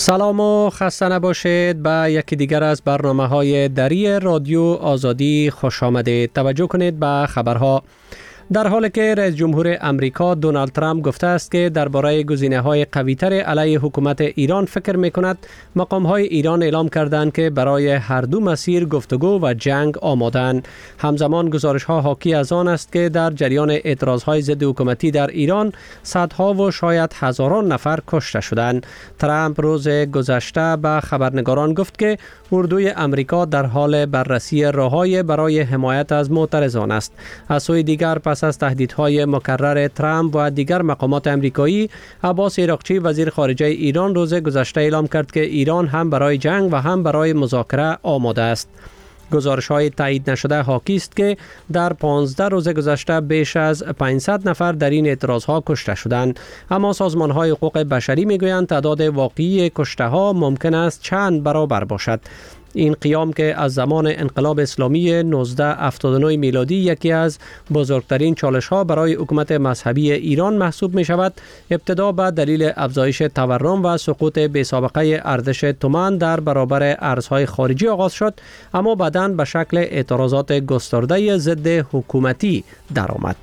سلام و خسته نباشید. به یکی دیگر از برنامه‌های دری رادیو آزادی خوش آمدید. توجه کنید به خبرها. در حالی که رئیس جمهور امریکا دونالد ترامپ گفته است که درباره گزینه‌های قوی‌تر علیه حکومت ایران فکر می‌کند، مقام‌های ایران اعلام کردند که برای هر دو مسیر گفتگو و جنگ آماده‌اند. همزمان گزارش‌ها حاکی از آن است که در جریان اعتراض‌های ضد حکومتی در ایران صدها و شاید هزاران نفر کشته شدند. ترامپ روز گذشته به خبرنگاران گفت که اردوی امریکا در حال بررسی راه‌های برای حمایت از معترضان است. از سوی دیگر پس از تهدیدهای مکرر ترامپ و دیگر مقامات امریکایی، عباس عراقچی وزیر خارجه ایران روز گذشته اعلام کرد که ایران هم برای جنگ و هم برای مذاکره آماده است. گزارش‌های تایید نشده حاکی است که در 15 روز گذشته بیش از 500 نفر در این اعتراض‌ها کشته شدند، اما سازمان‌های حقوق بشری می‌گویند تعداد واقعی کشته‌ها ممکن است چند برابر باشد. این قیام که از زمان انقلاب اسلامی 1979 میلادی یکی از بزرگترین چالش‌ها برای حکومت مذهبی ایران محسوب می‌شود، ابتدا به دلیل افزایش تورم و سقوط بی‌سابقه ارزش تومان در برابر ارزهای خارجی آغاز شد، اما بعداً به شکل اعتراضات گسترده ضد حکومتی درآمد.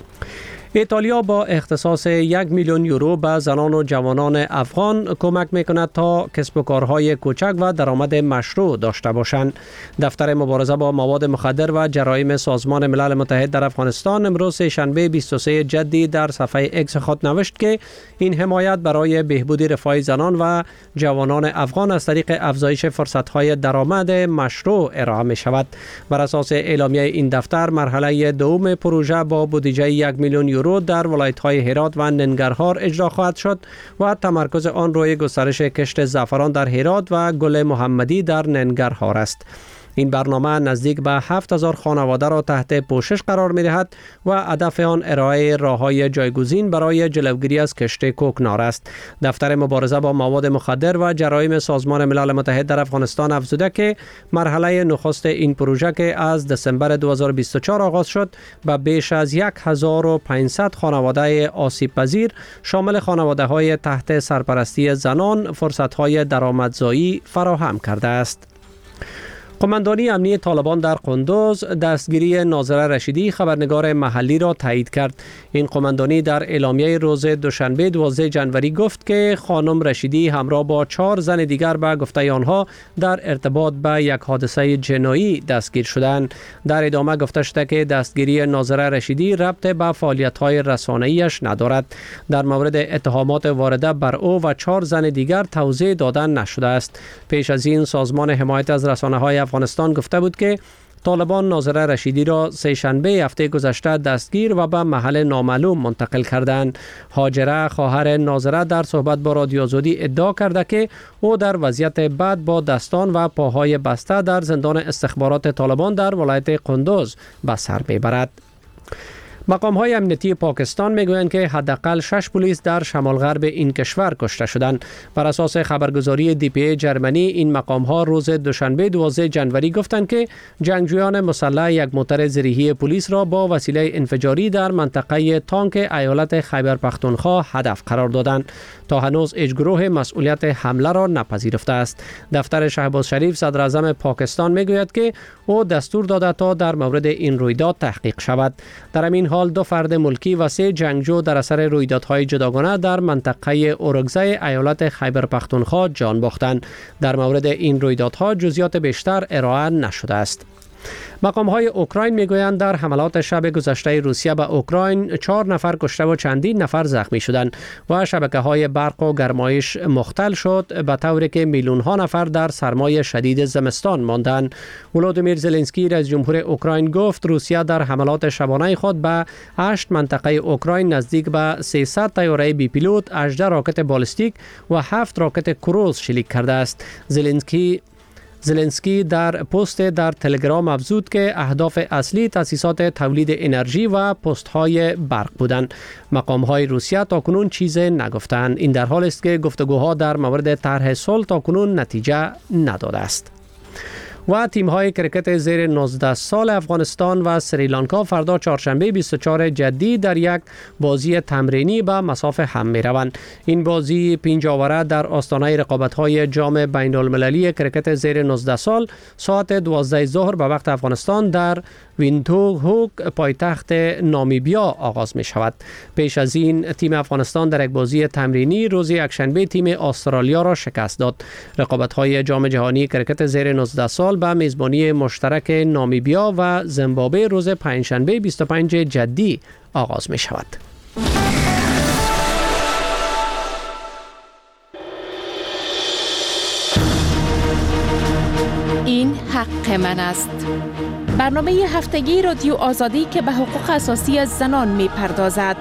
ایتالیا با اختصاص 1 میلیون یورو به زنان و جوانان افغان کمک میکند تا کسب و کارهای کوچک و درآمد مشروع داشته باشند. دفتر مبارزه با مواد مخدر و جرایم سازمان ملل متحد در افغانستان امروز شنبه 23 جدی در صفحه اکس خود نوشت که این حمایت برای بهبود رفاه زنان و جوانان افغان از طریق افزایش فرصت‌های درآمد مشروع ارائه می شود. بر اساس اعلامیه این دفتر، مرحله دوم پروژه با بودجه 1 میلیون یورو در ولایت‌های هرات و ننگرهار اجرا خواهد شد و تمرکز آن روی گسترش کشت زعفران در هرات و گل محمدی در ننگرهار است. این برنامه نزدیک به 7000 خانواده را تحت پوشش قرار می دهد و هدف آن ارائه راه‌های جایگزین برای جلوگیری از کشت کوکنار است. دفتر مبارزه با مواد مخدر و جرایم سازمان ملل متحد در افغانستان افزوده که مرحله نخست این پروژه که از دسامبر 2024 آغاز شد، به بیش از 1500 خانواده آسیب پذیر شامل خانواده‌های تحت سرپرستی زنان فرصت‌های درآمدزایی فراهم کرده است. قماندانی امنی طالبان در قندوز دستگیری ناظره رشیدی خبرنگار محلی را تایید کرد. این قماندانی در اعلامیه روز دوشنبه 12 جنوری گفت که خانم رشیدی همراه با 4 زن دیگر به گفته آنها در ارتباط به یک حادثه جنایی دستگیر شدند. در ادامه گفته شده که دستگیری ناظره رشیدی ربط به فعالیت‌های رسانه‌ایش ندارد. در مورد اتهامات وارده بر او و 4 زن دیگر توضیح دادن نشده است. پیش از این سازمان حمایت از رسانه‌های افغانستان گفته بود که طالبان ناظره رشیدی را سه‌شنبه هفته گذشته دستگیر و به محل نامعلوم منتقل کردند. هاجره خواهر ناظره در صحبت با رادیو آزادی ادعا کرده که او در وضعیت بد با دستان و پاهای بسته در زندان استخبارات طالبان در ولایت قندوز به سر میبرد. مقام‌های امنیتی پاکستان میگویند که حداقل 6 پلیس در شمال غرب این کشور کشته شدند. بر اساس خبرگزاری DPA جرمنی، این مقام‌ها روز دوشنبه 12 جنوری گفتند که جنگجویان مسلح یک موتر زرهی پلیس را با وسیله انفجاری در منطقه تانک ایالت خیبر پختونخوا هدف قرار دادند. تا هنوز هیچ گروه مسئولیت حمله را نپذیرفته است. دفتر شهباز شریف صدر اعظم پاکستان میگوید که او دستور داده تا در مورد این رویداد تحقیق شود. در همین حال 2 فرد ملکی و 3 جنگجو در اثر رویدادهای جداگانه در منطقه اورگزای ایالت خیبر پختونخوا جان باختند. در مورد این رویدادها جزئیات بیشتر ارائه نشده است. مقام‌های اوکراین میگویند در حملات شب گذشته روسیه به اوکراین 4 نفر کشته و چندین نفر زخمی شدند و شبکه‌های برق و گرمایش مختل شد، به طوری که میلیون‌ها نفر در سرمای شدید زمستان ماندند. ولودیمیر زلنسکی رئیس جمهور اوکراین گفت روسیه در حملات شبانه خود به 8 منطقه اوکراین نزدیک به 300 طیاره بی پیلوت، 18 راکت بالستیک و 7 راکت کروز شلیک کرده است. زلنسکی در پست در تلگرام افزود که اهداف اصلی تأسیسات تولید انرژی و پست‌های برق بودند. مقام‌های روسیه تاکنون چیزی نگفتند. این در حالی است که گفتگوها در مورد طرح صلح تاکنون نتیجه نداده است. و تیم‌های کرکت زیر 19 سال افغانستان و سریلانکا فردا چهارشنبه 24 جدی در یک بازی تمرینی به مساف هم می‌روند. این بازی پنجاوره در آستانه رقابت‌های جام بین‌المللی کرکت زیر 19 سال ساعت 12 ظهر به وقت افغانستان در ویندهوک پایتخت نامیبیا آغاز می شود. پیش از این تیم افغانستان در یک بازی تمرینی روز یکشنبه تیم استرالیا را شکست داد. رقابت‌های جام جهانی کرکت زیر 19 سال به میزبانی مشترک نامیبیا و زیمبابوه روز پنجشنبه 25 جدی آغاز می شود. این حق من است. برنامه هفتگی رادیو آزادی که به حقوق اساسی زنان می پردازد.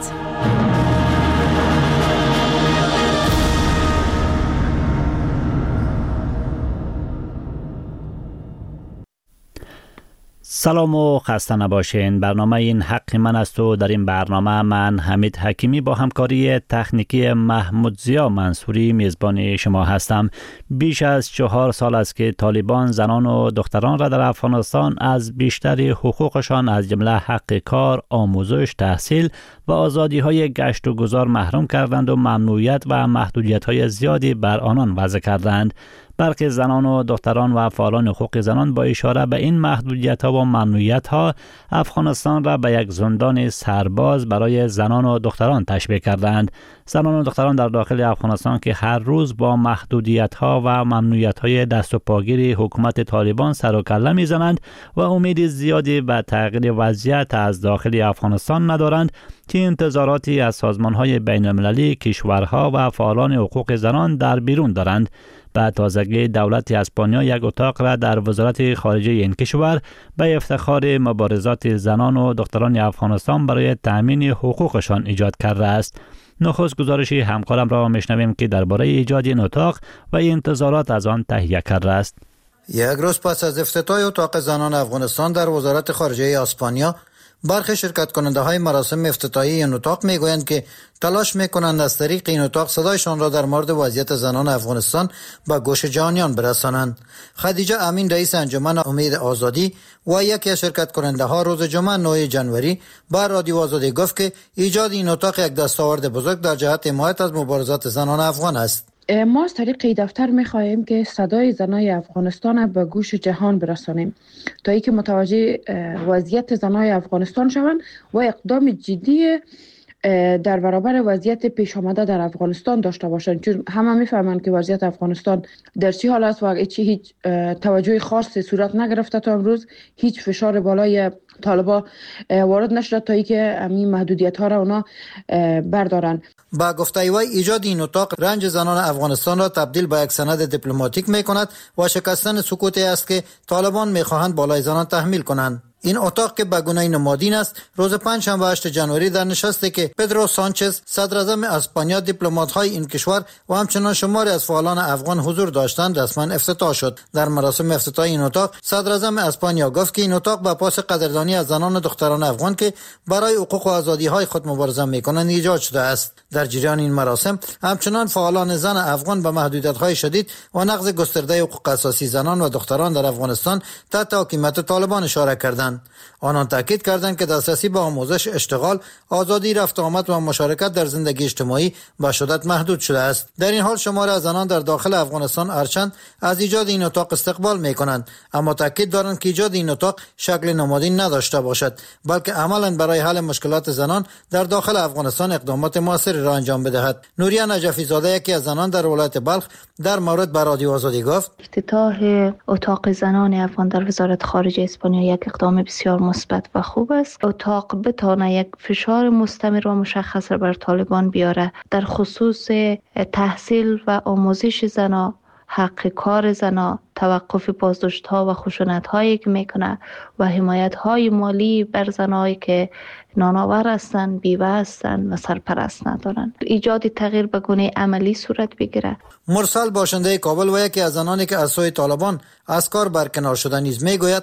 سلام و خسته نباشین. برنامه این حق من است و در این برنامه من حمید حکیمی با همکاری تکنیکی محمود زیا منصوری میزبان شما هستم. بیش از 4 سال است که طالبان زنان و دختران را در افغانستان از بیشتر حقوقشان از جمله حق کار، آموزش، تحصیل و آزادی های گشت و گذار محروم کردند و ممنوعیت و محدودیت های زیادی بر آنان وضع کردند. برخی زنان و دختران و فعالان حقوق زنان با اشاره به این محدودیت‌ها و ممنوعیت‌ها افغانستان را به یک زندان سرباز برای زنان و دختران تشبیه کردند. زنان و دختران در داخل افغانستان که هر روز با محدودیت‌ها و ممنوعیت‌های دست و پاگیر حکومت طالبان سر و کله می‌زنند و امید زیادی به تغییر وضعیت از داخل افغانستان ندارند که انتظاراتی از سازمان‌های بین‌المللی، کشورها و فعالان حقوق زنان در بیرون دارند. به تازگی دولت اسپانیا یک اتاق را در وزارت خارجه این کشور به افتخار مبارزات زنان و دختران افغانستان برای تأمین حقوقشان ایجاد کرده است. نخست گزارش همکارم را میشنویم که درباره ایجاد این اتاق و انتظارات از آن تهیه کرده است. یک روز پس از افتتاح اتاق زنان افغانستان در وزارت خارجه اسپانیا، برخی شرکت کننده های مراسم افتتاحی این اتاق میگویند که تلاش میکنند از طریق این اتاق صدایشان را در مورد وضعیت زنان افغانستان به گوش جهانیان برسانند. خدیجه امین رئیس انجمن امید آزادی و یکی از شرکت کننده ها روز جمعه 9 جنوری بر رادیو آزادی گفت که ایجاد این اتاق یک دستاورد بزرگ در جهت حمایت از مبارزات زنان افغان است. ما از طریق این دفتر می‌خواهیم که صدای زنای افغانستان به گوش جهان برسانیم تا اینکه متوجه وضعیت زنای افغانستان شوند و اقدام جدی در برابر وضعیت پیش آمده در افغانستان داشته باشند، چون همه میفهمند که وضعیت افغانستان در چه حال است و هیچ توجه خاصی صورت نگرفته تا امروز. هیچ فشار بالای طالبا وارد نشده تا اینکه این محدودیت ها را اونا بردارن. با گفته وی ایجاد این اتاق رنج زنان افغانستان را تبدیل به یک سند دیپلماتیک میکند و شکستن سکوتی است که طالبان میخواهند بالای زنان تحمیل کنند. این اتاق که به گونه نمادین است روز پنجشنبه 8 جنوری در نشستی که پدرو سانچز صدر اعظم اسپانیا، دیپلمات‌های این کشور و همچنان شماری از فعالان افغان حضور داشتند رسما افتتاح شد. در مراسم افتتاح این اتاق صدر اعظم اسپانیا گفت که این اتاق به پاس قدردانی از زنان و دختران افغان که برای حقوق و آزادی‌های خود مبارزه می‌کنند ایجاد شده است. در جریان این مراسم همچنان فعالان زن افغان به محدودیت‌های شدید و نقض گسترده حقوق اساسی زنان و دختران در افغانستان تحت حکومت طالبان اشاره کردند. آنان تاکید کردند که دسترسی به آموزش، اشتغال، آزادی رفت و آمد و مشارکت در زندگی اجتماعی به شدت محدود شده است. در این حال شماری از زنان در داخل افغانستان ارچند از ایجاد این اتاق استقبال می‌کنند، اما تاکید دارند که ایجاد این اتاق شکل نمادین نداشته باشد، بلکه عملاً برای حل مشکلات زنان در داخل افغانستان اقدامات موثری را انجام بدهد. نوریه نجفی زاده یکی از زنان در ولایت بلخ در مورد به رادیو آزادی گفت: افتتاح اتاق زنان افغان در وزارت خارجه اسپانیا یک اقدام بسیار مثبت و خوب است. اتاق بتونه یک فشار مستمر و مشخص را بر طالبان بیاره در خصوص تحصیل و آموزش زنان، حق کار زنان، توقف بازداشت‌ها و خشونت‌هایی که میکنه و حمایت‌های مالی بر زنایی که نانآور هستند، بیوه هستند و سرپرست ندارند. ایجاد تغییر به گونه عملی صورت بگیره. مرسل باشنده کابل و یکی از زنانی که از سوی طالبان از کار برکنار شدن نیز میگوید: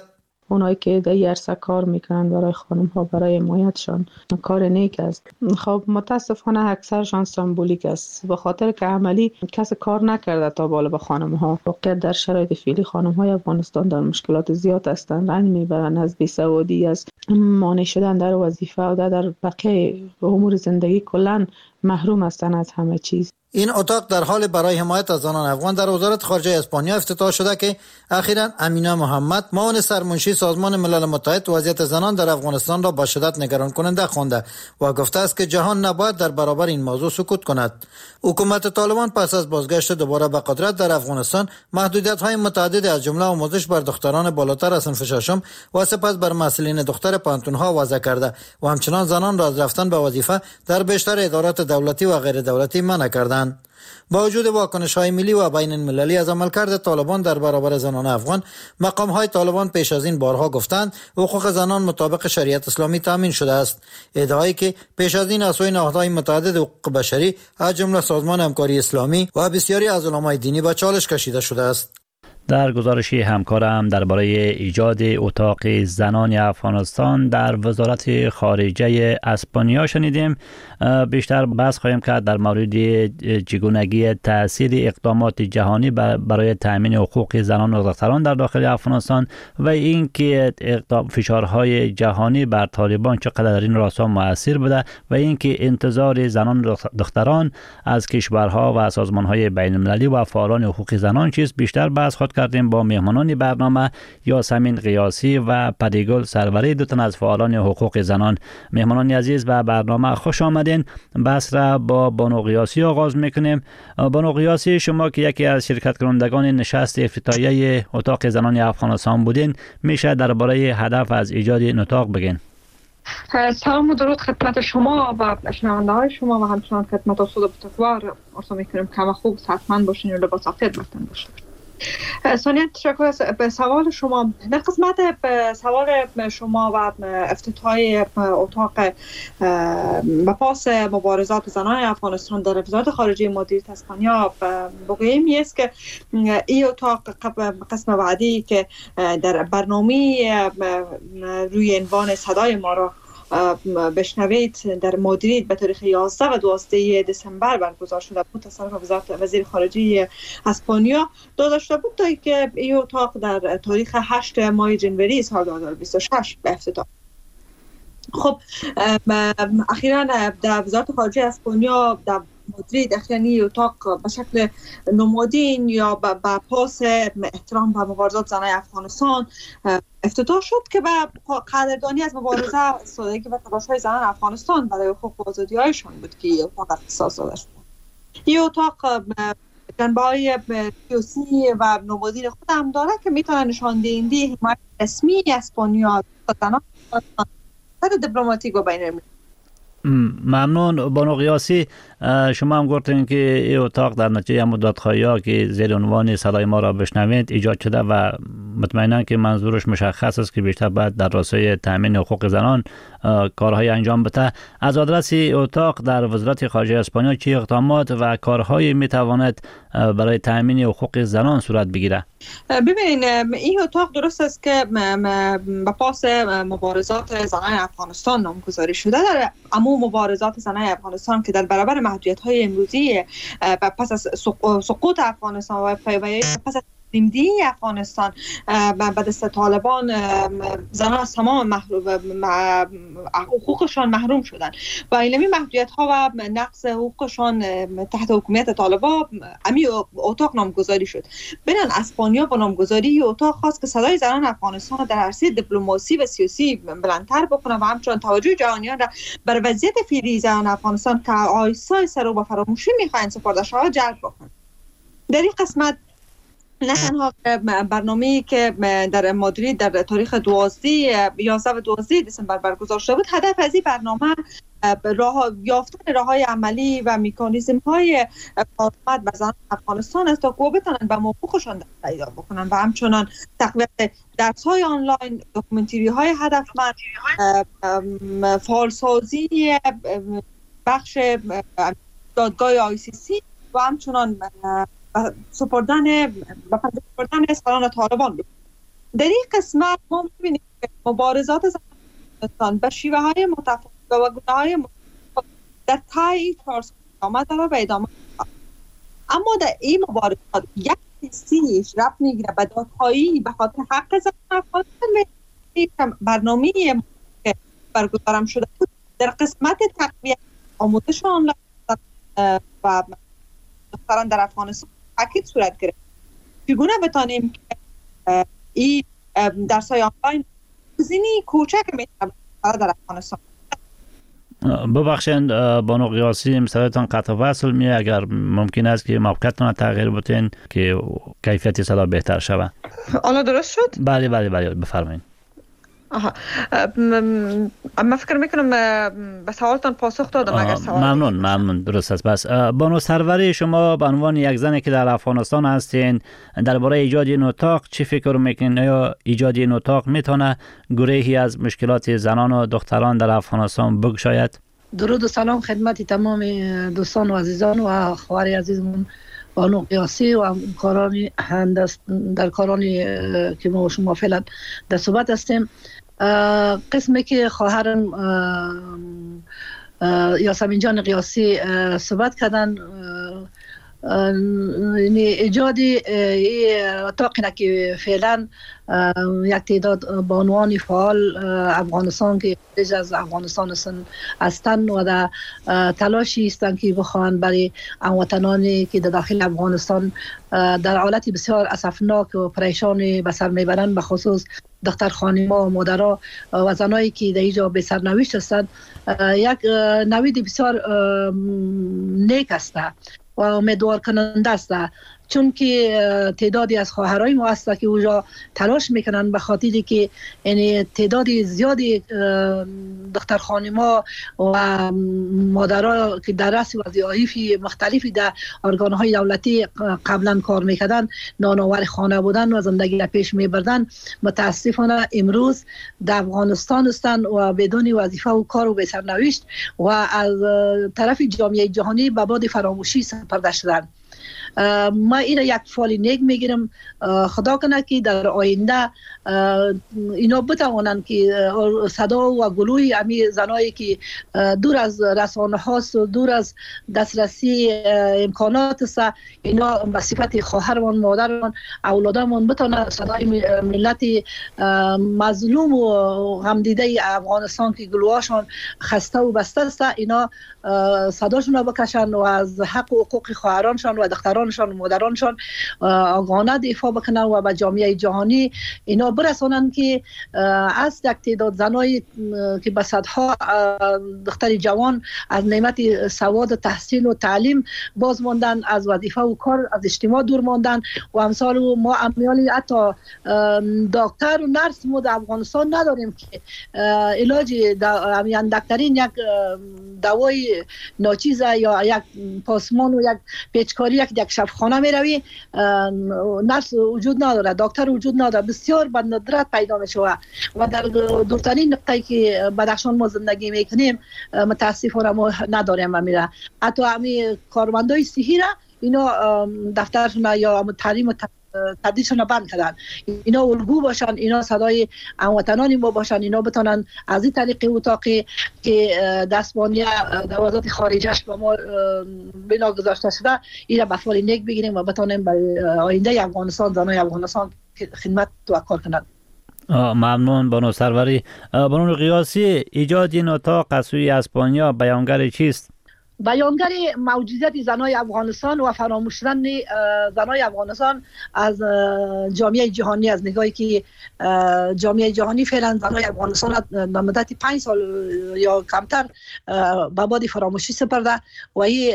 اونایی که در این عرصه کار میکنن برای خانم ها، برای حمایتشان کار نیک است. خب متاسفانه اکثرشان سمبولیک است، به خاطر که عملی کس کار نکرده تا بالا به خانم ها. واقعا در شرایط فعلی خانم های افغانستان در مشکلات زیاد هستند، رنج میبرند از بیسوادی، از مانع شدن در وظیفه و در بقیه امور زندگی کلا محروم هستند از همه چیز. این اتاق در حال برای حمایت از زنان افغان در وزارت خارجه اسپانیا افتتاح شده که اخیراً امینا محمد، معاون سرمنشی سازمان ملل متحد، وضعیت زنان در افغانستان را با شدت نگران کننده خوانده و گفته است که جهان نباید در برابر این موضوع سکوت کند. حکومت طالبان پس از بازگشت دوباره به قدرت در افغانستان محدودیت‌های متعددی از جمله آموزش بر دختران بالاتر از صنف ششم و سپس بر مسئولین دختر پانتون‌ها وضع کرده و همچنان زنان را از رفتن به وظیفه در بیشتر ادارات دولتی و غیر دولتی منع کردند. با وجود واکنش‌های ملی و بین المللی از عملکرد طالبان در برابر زنان افغان، مقام‌های طالبان پیش از این بارها گفتند حقوق زنان مطابق شریعت اسلامی تامین شده است. ادعایی که پیش از این از سوی نهادهای متعدد حقوق بشری از جمله سازمان همکاری اسلامی و بسیاری از علمای دینی به چالش کشیده شده است. در گزارشی همکارم درباره ایجاد اتاق زنان افغانستان در وزارت خارجه اسپانیا شنیدیم. بیشتر بحث خواهیم کرد در مورد چگونگی تاثیر اقدامات جهانی برای تامین حقوق زنان و دختران در داخل افغانستان و اینکه فشارهای جهانی بر طالبان چقدر در این راستا مؤثر بوده و اینکه انتظار زنان و دختران از کشورها و سازمانهای بین المللی و فعالان حقوق زنان چیست. بیشتر بحث خواهد کردیم با مهمانان برنامه یاسمین قیاسی و پریگل سروری، دو تن از فعالان حقوق زنان. مهمانان عزیز و برنامه خوش آمدین. بحث را با بانو قیاسی آغاز میکنیم. بانو قیاسی، شما که یکی از شرکت کنندگان نشست افتتاحیه اتاق زنان افغانستان بودین، میشه درباره هدف از ایجاد این اتاق بگین؟ سلام و درود خدمت شما و شنونده های شما و همچنان خدمت اصول بزرگوار ارسا میکنیم که خوب صحتمند باشین و لباس عافیت باشین باشین. ثانیاً تشکر به سوال شما. در قسمت سوال شما و افتتاحی اتاق و پاس مبارزات زنان افغانستان در وزارت خارجه مدیریت اسپانیا بگوییم است که این اتاق قسم بعدی که در برنامه روی عنوان صدای ما را بشنوید در مادرید به تاریخ 11 و 12 دسامبر برگزار شده بود. تصرف وزیر خارجه اسپانیا داده شده بود تا که این اتاق در تاریخ 8 ماه جنوری سال 2026 به افتتاح. خب اخیراً در وزارت خارجه اسپانیا در مادرید اخیراً اتاق به شکل نمادین یا با پاس احترام به مبارزات زنان افغانستان افتتاح شد که به قدردانی از مبارزه سالگی و تلاش‌های زنان افغانستان برای حقوق و آزادی‌هایشان بود که این اتاق اختصاص داده شد. این اتاق جنبه‌های سیاسی و نمادین خود هم داره که میتونه نشان دهنده حمایت رسمی اسپانیا از زنان در دیپلماتیک و بین‌المللی. ممنون بانو قیاسی. شما هم گفتین که این اتاق در نتیجه مدت‌خواهی‌ها که زیر عنوان صدای ما را بشنوید ایجاد شده و مطمئنا که منظورش مشخص است که بیشتر باید در راستای تامین حقوق زنان کارهای انجام بده. از آدرس اتاق در وزارت خارجه اسپانیا چه اقدامات و کارهایی میتواند برای تامین حقوق زنان صورت بگیره؟ ببینید این اتاق درست است که با پاس مبارزات زنان افغانستان نامگذاری شده. در عموم مبارزات زنان افغانستان که در برابر محدودیت‌های امروزی پس از سقوط افغانستان و پس از نمدی افغانستان به دست طالبان زنان از تمام حقوقشان محروم شدند و این محدودیت‌ها و نقض حقوقشان تحت حکومت طالبان امی اتاق نامگذاری شد. بنان اسپانیا با نامگذاری اتاق خواست که صدای زنان افغانستان در عرصه دیپلماسی و سیاسی بلندتر بکنه و همچنین توجه جهانیان را بر وضعیت فعلی زنان افغانستان که آیسای رو به فراموشی می‌خواهند سپرده شود جلب بکنه. در این قسمت نه تنها برنامه‌ای که در مادرید در تاریخ 11 و 12 دسامبر برگزار شده بود، هدف از این برنامه یافتن راه‌های عملی و مکانیزم‌های کارآمد به زنان افغانستان است تا که بتوانند به حقوقشان پیدا بکنند و همچنان تقویت درس‌های آنلاین، داکومنتری‌های هدفمند، فعالسازی بخش دادگاه ICC و همچنان سپردن سالان طالبان بود. در این قسمت ما می‌بینیم که مبارزات زنان به شیوه های متفاوت و گونه‌های متفاوت در طی 4 سال آمد و به ادامه داد. اما در این مبارزات یک حسیش رفت میگیره به دادخواهی به خاطر حق زنان افغانستان. برنامه که برگزارم شده بود در قسمت تقویت آموزش آنلاین و دختران در افغانستان تاکید صورت گرفت. چگونه بتانیم که این درس‌های آنلاین گزینه‌ای کوچک میتونه در افغانستان. ببخشید بانو قیاسی مثلتان قطع وصل می اگر ممکن است که موقعتان تغییر بتین که کیفیت صدا بهتر شود. حالا درست شد؟ بله بفرمایید. من فکر میکنم به سوالتان پاسخ دادم. اگر سوال ممنون درست است. بس بانو سروری، شما به عنوان یک زنی که در افغانستان هستین درباره ایجاد این اتاق چی فکر میکنین؟ یا ایجاد این اتاق میتونه گریهی از مشکلات زنان و دختران در افغانستان بگشاید؟ درود و سلام خدمت تمام دوستان و عزیزان و خواهر عزیزمون بانو قیاسی و همکاران در کارانی که ما شما فعلا در صحبت هستیم. قسمی که خواهرم یاسمین جان قیاسی صحبت کردن، ایجاد اتاقی که فعلا یک تعداد بانوان فعال افغانستان که خارج از افغانستان هستند و در تلاشی هستند که بخواهند برای هموطنانی که در داخل افغانستان در حالت بسیار اسفناک و پریشان به سر میبرند، به خصوص دختر خانم‌ها و مادرها و زنایی که در اینجا به سرنوشت هستند، یک نوید بسیار نیک است و امیدوار کننده است، چون که تعدادی از خواهرای ما هست که اونجا تلاش میکنن به خاطری که یعنی تعدادی زیادی دختر خانم‌ها و مادرها که در رأس وظایف مختلفی در ارگان‌های دولتی قبلا کار میکردن، نانآور خانه بودن و زندگی را پیش میبردن، متاسفانه امروز در افغانستان هستند و بدون وظیفه و کار و به سرنوشت و از طرف جامعه جهانی به باد فراموشی سپرده شدند. ما این یک فعال نیک میگیرم، خدا کنه که در آینده اینا بتوانند که صدا و گلوی امی زنایی که دور از رسانه هاست و دور از دسترسی امکانات است، اینا به صفت خواهرمان، مادرمان، اولادمان بتونه صدای ملت مظلوم و غمدیده افغانستان که گلوهاشون خسته و بسته است، اینا صداشون رو بکشن و از حق و حقوق خواهرانشان و دخترانشان و مادرانشان آگاهانه دفاع بکنن و به جامعه جهانی اینا برسانن که از یک تعداد زنای که به صدها دختر جوان از نعمت سواد و تحصیل و تعلیم باز ماندن، از وظیفه و کار از اجتماع دور ماندن و امثال ما امیالی حتی دکتر و نرس ما در افغانستان نداریم که علاج دکترین یک دوای ناچیزه یا یک پاسمان و یک پیچکاری یک شفاخانه می روی، نرس وجود نداره، دکتر وجود نداره، بسیار به ندرت پیدا می شود و در دورترین نقطه‌ای که بدخشان ما زندگی میکنیم متاسفانه ما نداریم. میره حتی همین کارمندای صحی را اینا دفترشون یا تعلیم و تدریسشون بند کردن، اینا الگو باشن، اینا صدای هموطنان ما باشن، اینا بتونن از این طریق اتاقی که دستبانی در وزارت خارجه‌اش به ما بنا گذاشته شده اینا به فعال نیک بگیریم و بتونیم برای آینده افغانستان، زنای افغانستان خدمت و کار کنند. ممنون بانو سروری. بانو قیاسی، ایجاد این اتاق از سوی اسپانیا بیانگر چیست؟ بیانگر موجودیت زنای افغانستان و فراموش شدن زنای افغانستان از جامعه جهانی، از نگاهی که جامعه جهانی فعلا زنای افغانستان در مدت 5 سال یا کمتر به باد فراموشی سپرده و این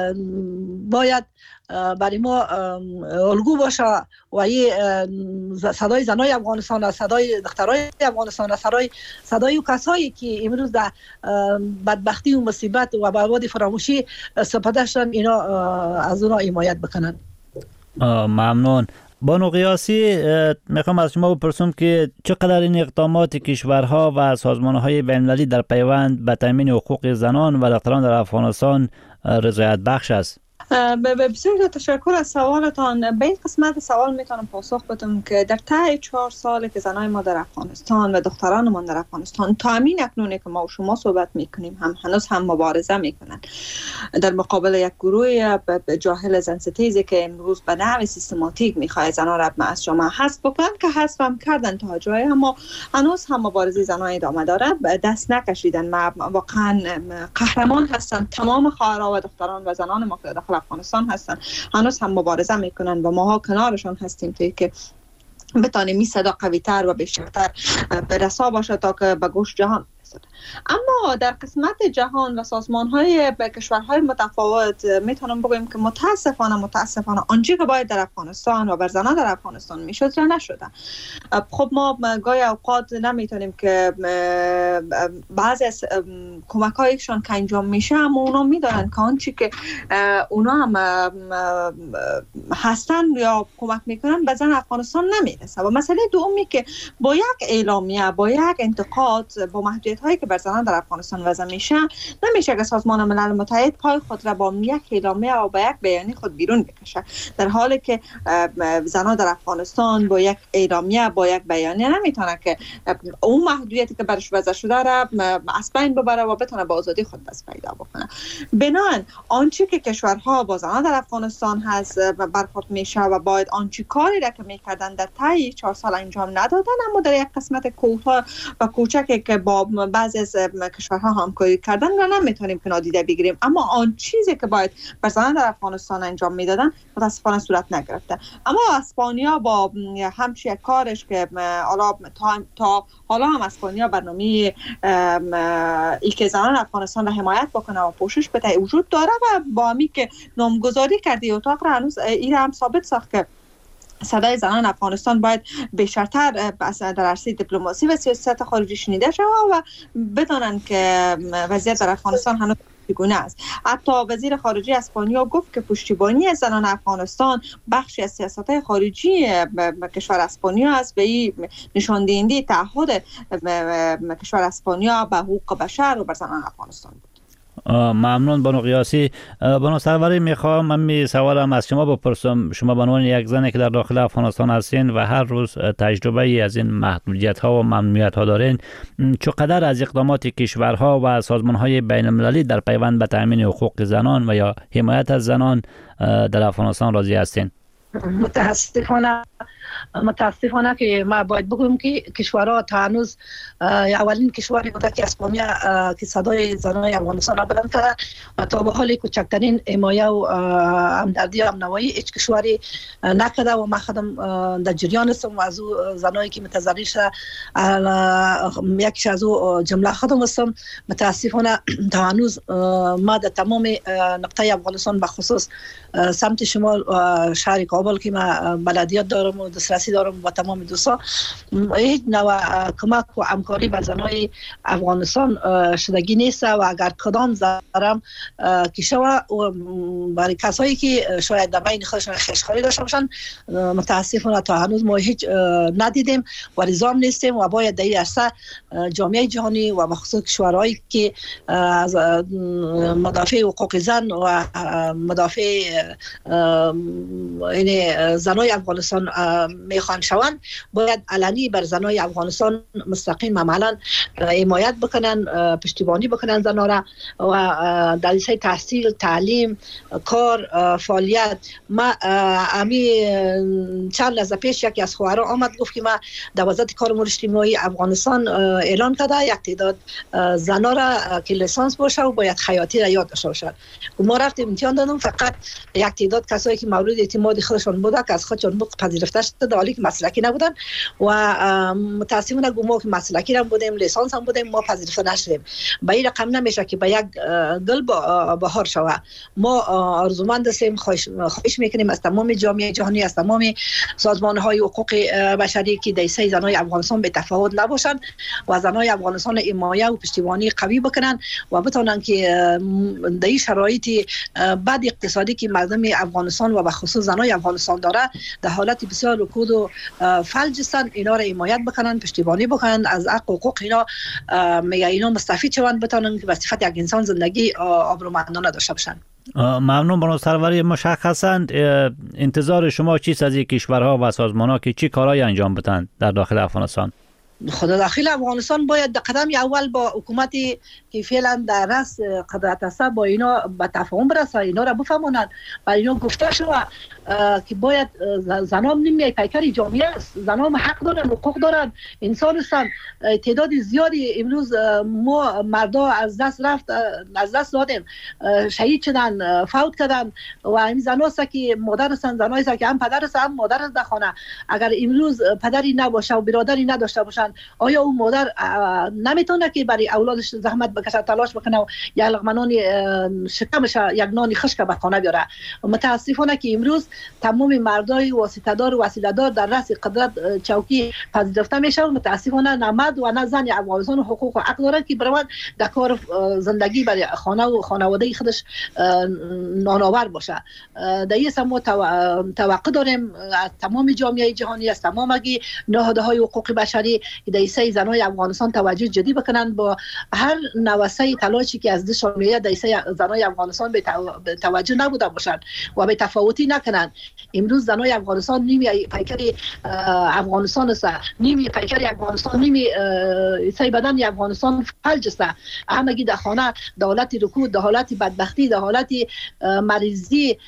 باید برای ما الگو باشه و این صدای زنای افغانستان، صدای دخترای افغانستان، صدای کسایی که امروز در بدبختی و مصیبت و باد فراموشی سپرده شدن، اینا از اونا حمایت بکنن. ممنون. بانو قیاسی، میخوام از شما بپرسم که چقدر این اقدامات کشورها و سازمانهای بین‌المللی در پیوند به تامین حقوق زنان و دختران در افغانستان رضایت بخش است؟ بسیار تشکر از سوالتان. به این قسمت سوال میتونم پاسخ بدم که در طی 4 سال که زنای ما در افغانستان و دختران ما در افغانستان تا همین اکنونه که ما و شما صحبت میکنیم هنوز هم مبارزه میکنن در مقابل یک گروه جاهل زنستیزی که امروز به نحو سیستماتیک میخواد زنها را از جامعه حذف بکنن که حذف هم کردن تا جای، اما هنوز هم مبارزه زنها ادامه داره، دست نکشیدن. واقعا قهرمان هستن تمام خواهرها و دختران و زنان ما که داخل افغانستان هستن، هنوز هم مبارزه میکنن و ماها کنارشون هستیم تا که بتانیم این صدا قوی‌تر و بیشتر برسا باشه تا که به گوش جهان. اما در قسمت جهان و سازمان‌های کشورهای متفاوت میتونم بگم که متاسفانه آنچه که باید در افغانستان و بر زنان در افغانستان میشد را نشده. خب ما گاهی اوقات نمیتونیم که بعضی از کمک‌هایشان که انجام میشه اما اونا میدونن که آنچه که اونا هم هستن یا کمک میکنن به زن افغانستان نمیرسه. و مسئله دومی که با یک اعلامیه، با یک انتقاد، با محدودیت‌هایی که بر زنان در افغانستان وضع میشه، نمیشه که سازمان ملل متحد پای خود را با یک اعلامیه و با یک بیانیه خود بیرون بکشه، در حالی که زنان در افغانستان با یک اعلامیه، با یک بیانیه نمیتونه که اون محدودیتی که برش وضع شده را از بین ببره و بتونه با آزادی خود دست پیدا بکنه. بنابراین آنچه که کشورها با زنان در افغانستان هست برخورد میشه و باید آنچه کاری را که میکردن در طی 4 سال انجام ندادن، اما در یک قسمت کوتاه و کوچکی که با بعضی از کشورها همکاری کردن را نمیتونیم که نادیده بگیریم. اما آن چیزی که باید بر زنان در افغانستان انجام میدادن متاسفانه صورت نگرفته. اما اسپانیا با همچین کارش که تا حالا هم اسپانیا برنامه ای که زنان افغانستان را حمایت بکنه و پوشش بده وجود داره و با همی که نامگذاری کرده اتاق را هنوز این هم ثابت ساخت که صدای زنان افغانستان باید بیشتر در عرصه دیپلماسی و سیاست خارجی شنیده شود و بدانند که وضعیت در افغانستان هنوز چگونه است. حتی وزیر خارجه اسپانیا گفت که پشتیبانی از زنان افغانستان بخشی از سیاست خارجی کشور اسپانیا است و این نشان دهنده تعهد کشور اسپانیا به حقوق بشر و بر زنان افغانستان بود. ممنون بانو قیاسی. بانو سروری میخوام من سوالم از شما بپرسم. شما به عنوان یک زنی که در داخل افغانستان هستین و هر روز تجربه ای از این محدودیت ها و ممنوعیت ها دارین، چقدر از اقدامات کشورها و سازمان های بین المللی در پیوند به تامین حقوق زنان و یا حمایت از زنان در افغانستان راضی هستین؟ متاسفانه که ما باید بگویم که کشورها تا هنوز اولین کشوری بوده که اسپانیا که صدای زنان افغانستان را بلند کرده و تا به حال کوچکترین حمایه و همدردی و همنوایی هیچ کشوری نکرده و ما خودم در جریان هستم و از او زنایی که متضرر شده یکیش از او جمله خودم هستم. متاسفانه تا هنوز ما در تمام نقطه افغانستان به خصوص سمت شمال شهر کابل که ما بلدیات دارم و دسترسی دارم با تمام دوستا، هیچ نوع کمک و همکاری به زنای افغانستان شدگی نیست و اگر کدام ضرم که شوه برای کسایی که شاید در بین خودشان خشخاری داشته باشن متاسفانه تا هنوز ما هیچ ندیدیم و رضام نیستیم و باید در این عرصه جامعه جهانی و بخصوص کشورهایی که از مدافع حقوق زن و مدافع زنای افغانستان میخوان شوند باید علنی بر زنای افغانستان مستقیم عملا حمایت بکنن، پشتیبانی بکنن زنها را و در حوزه تحصیل، تعلیم، کار، فعالیت. ما چند لحظه پیش یکی از خواهران آمد گفت که ما در وزارت کار امور اجتماعی افغانستان اعلان کرده یک تعداد زنها را که لیسانس باشه و باید خیاطی را یاد داشته باشند. ما رفتیم امتحان دادیم، فقط یک تعداد کسایی که مورد اعتماد خودشان بوده که از خودشان پذیرفته شده در حالی که مسلکی نبودن و متاسفانه ما که مسلکی هم بودیم، لیسانس هم بودیم، ما پذیرفته نشدیم. به این رقم نمیشه که به یک گل بهار شوه. ما آرزومند هستیم، خواهش میکنیم از تمام جامعه جهانی، از تمام سازمان‌های حقوق بشری که در سه زنای افغانستان به تفاوت نباشند و زنای افغانستان حمایت و پشتیبانی قوی بکنن و بتونن که در این شرایط بد اقتصادی که مردم افغانستان و به خصوص زنای افغانستان داره در حالت بسیار رکود و فلج هستند، اینا را حمایت بکنن، پشتیبانی بکنن، از حق و حقوق اینا مستفید شوند، بتونن که به صفت یک انسان زندگی آبرومندانه داشته باشن. ممنون بانو سروری. مشخصاً انتظار شما چیست از این کشورها و سازمانها که چی کارهایی انجام بدن در داخل افغانستان؟ خود داخل افغانستان باید قدم اول با حکومتی که فعلا در رأس قدرت است با اینا به تفاهم برسه، اینا را بفهمونند و اینا گفته شود که باید زنان نیمه پیکر جامعه است، زنان حق دارن، حقوق دارن، انسان هستن. تعداد زیادی امروز ما مردا از دست رفت، از دست دادیم، شهید شدن، فوت کردن و این زنا است که مادر هستن، زنایی است که هم پدر است هم مادر است در خانه. اگر امروز پدری نباشه و برادری نداشته باشن، آیا اون مادر نمیتونه که برای اولادش زحمت بکشه، تلاش بکنه و یک لقمه شکمش یک نان خشک به خانه بیاره؟ متاسفانه که امروز تمام مردای واسطه‌دار و وسیله‌دار در رأس قدرت چوکی پذیرفته میشه و متاسفانه نه مرد و نه زن افغانستان حقوق و حق دارند که برود در کار زندگی برای خانه و خانواده خودش نانآور باشه. در این ما توقع داریم از تمام جامعه جهانی، از تمام نهادهای حقوق بشری در سه زنای افغانستان توجه جدی بکنند با هر نوسه تلاشی که از دشمن میاد در سه زنای افغانستان به توجه نبوده باشند و به تفاوتی نکنند. امروز زنای افغانستان نیمی پیکر افغانستان است، نیمی پیکر افغانستان، نیمی سه بدن افغانستان فلج است. همگی در خانه در حالت رکود، در حالت بدبختی، در حالت مریضی،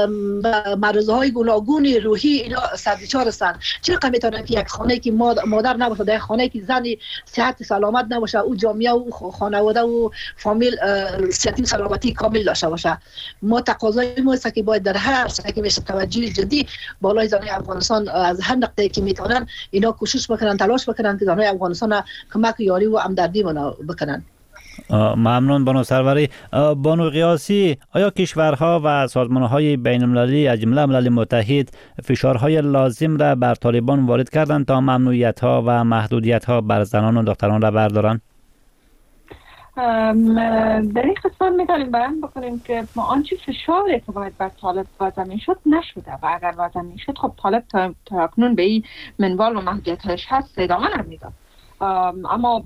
مرزهای گوناگون روحی اینا سربیچار هستند. چرا میتونن که یک خانه که مادر نباشه، در خانه که زن صحت سلامت نباشه، او جامعه و خانواده و فامیل صحت سلامتی کامل داشته باشه؟ ما تقاضای ما است که باید در هر سطحی که میشه توجه جدی بالای زنای افغانستان از هر نقطه‌ای که میتونن اینا کوشش بکنن، تلاش بکنن که زنای افغانستان کمک یاری و همدردی بکنن. ممنون بانو سروری. بانو قیاسی، آیا کشورها و سازمانهای بین المللی از جمله ملل متحد فشارهای لازم را بر طالبان وارد کردند تا ممنوعیت‌ها و محدودیت‌ها بر زنان و دختران را بردارند؟ در این قسمت میتونیم بیان بکنیم که ما آنچه فشاری که باید بر طالب وضع میشد نشده و اگر وضع میشد خب طالب تا اکنون به این منوال و محدودیت‌هاش هست ادامه نمیداد. اما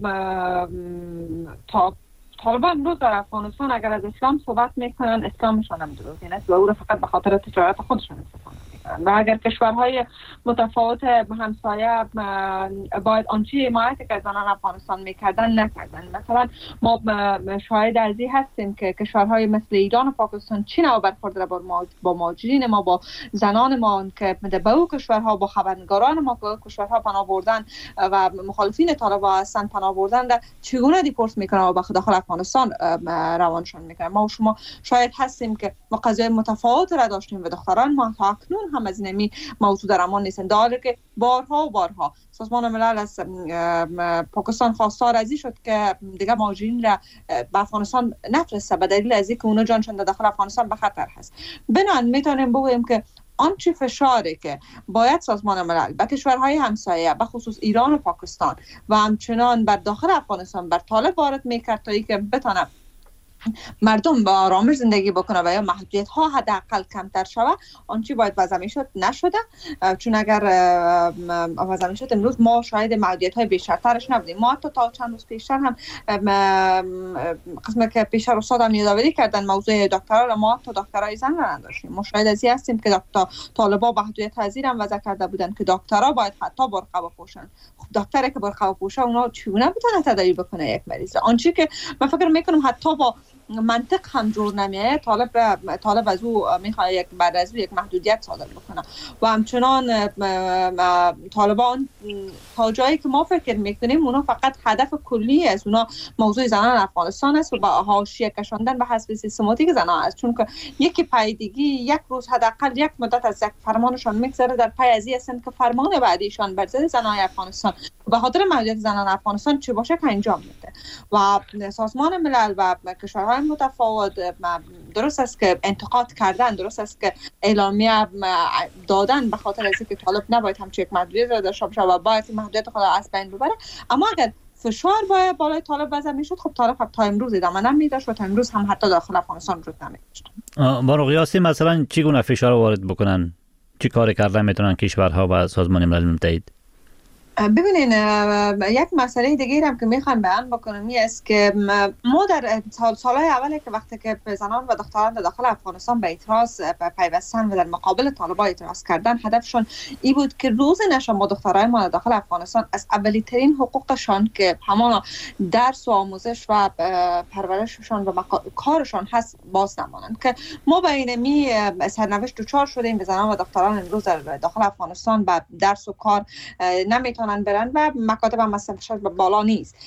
طالبان امروز در افغانستان اگر از اسلام صحبت میکنن، اسلامشان هم دروغین است و او را فقط به خاطر تجارت خودشان استفاده میکنن. و اگر کشورهای متفاوت همسایه باید آنچه حمایت که زنان افغانستان میکردن نکردن. مثلا ما شاهد از این هستیم که کشورهای مثل ایران و پاکستان چی نوع برخورد را با مهاجرین ما، با زنان ما که به او کشورها، با خبرنگاران ما که کشورها پناه بردن و مخالفین طالب هستند پناه بردن، چگونه دیپورت میکنن و به داخل افغانستان روانشان میکنن. ما و شما شاید هستیم که ما قضیه متفاوت را داشتیم و دختران ما تا اکنون هم از نمی موضوع در امان نیستند. در حالی که بارها سازمان ملل از پاکستان خواستار ازی شد که دیگه مهاجرین را به افغانستان نفرسته به دلیل از اینکه اونا جانشان در داخل افغانستان به خطر هست. بنابراین میتونیم بگوییم که آنچه فشاری که باید سازمان ملل به کشورهای همسایه به خصوص ایران و پاکستان و همچنان بر داخل افغانستان بر طالب وارد میکرد تا اینکه بتونه مردم با آرامش زندگی بکنه و یا محدودیت ها حداقل کمتر شود، آنچه باید وضع میشد نشده. چون اگر وضع میشد امروز ما شاید محدودیت های بیشترش نبودیم. ما حتی تا چند روز پیشتر هم قسمت که پیشتر استاد هم یادآوری کردن موضوع دکترا، ما حتی دکترای زن را نداشتیم. ما شاید از این هستیم که طالبا محدودیت پذیر هم وضع کرده بودن که دکترا باید حتی برقه بپوشن. خب دکتری که برقه بپوشه اونا چگونه میتونه تداوی بکنه یک مریض؟ آنچه که من فکر میکنم حتی با منطق هم جور نمیه. طالب از او میخواد بعد از او یک محدودیت صادر بکنه و همچنان طالبان تا جایی که ما فکر میکنیم اونا فقط هدف کلی از اونا موضوع زنان افغانستان است و با حاشیه کشاندن به حسب سیستماتیک زنان است. چون که یکی پیدگی یک روز حداقل یک مدت از یک فرمانشان میگذره در پی از این هستند که فرمان بعدیشان بر ضد زنان افغانستان به خاطر محدودیت زنان افغانستان چه باشه که انجام میده. و سازمان ملل و کشورهای متفاوت درست است که انتقاد کردن، درست است که اعلامیه دادن به خاطر از اینکه طالب نباید همچین یک محدودیت داشته باشه و باید محدودیت خود از بین ببره. اما اگر فشار باید بالای طالب وضع میشد، خب طالب تا امروز ادامه نمیداشت و تا امروز هم حتی داخل افغانستان وجود نمیداشت. بانو قیاسی، مثلا چگونه فشار وارد بکنن؟ چی کار کردن میتونن کشورها و سازمان ملل متحد؟ ببینین یک مسئله دیگه هم که میخوام بیان بکنم این است که ما در سالهای اولی که وقتی که زنان و دختران داخل افغانستان به اعتراض پیوستن و در مقابل طالبان اعتراض کردن، هدفشون این بود که روز نشه ما دخترای ما داخل افغانستان از اولی‌ترین حقوقشان که همان درس و آموزش و پرورششان و کارشان هست باز نمانند. که ما به اینمی سرنوشت دچار شدیم به زنان و دختران امروز در داخل افغانستان با درس و کار نمیتونن برن و مکاتب هم مثلا بالا نیست.